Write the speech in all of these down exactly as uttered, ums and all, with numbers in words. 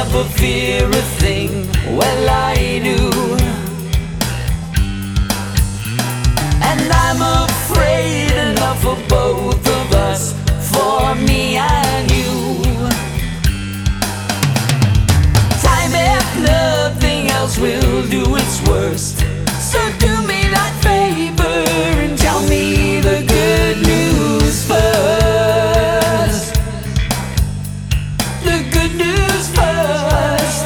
never fear a thing. Well, I do. And I'm afraid enough for both of us, for me and you. Time, if nothing else, will do its worst. So do me that favor and tell me the good news first. The good news first.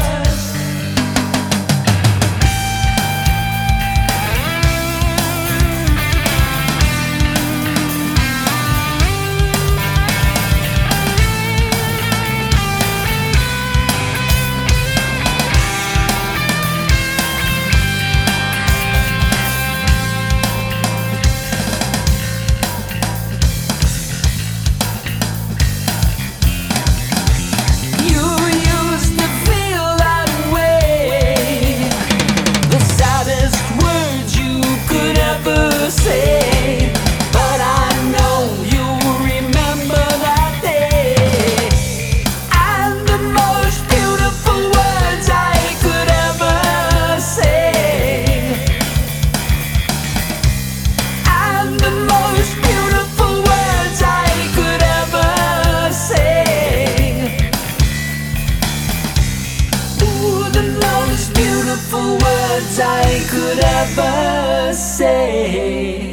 Say, but I know you'll remember that day, and the most beautiful words I could ever say, and the most beautiful words I could ever say. Ooh, the most beautiful words I could ever say.